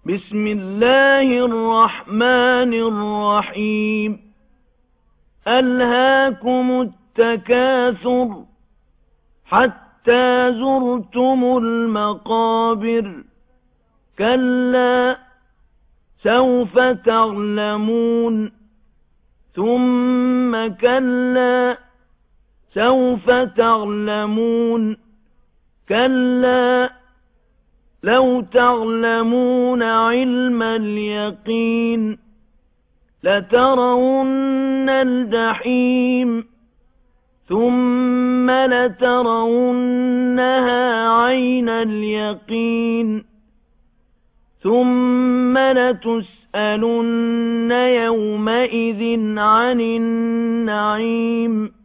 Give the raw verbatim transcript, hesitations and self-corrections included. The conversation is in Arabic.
بسم الله الرحمن الرحيم ألهاكم التكاثر حتى زرتم المقابر كلا سوف تعلمون ثم كلا سوف تعلمون كلا لو تعلمون علم اليقين لترون الجحيم ثم لترونها عين اليقين ثم لتسألن يومئذ عن النعيم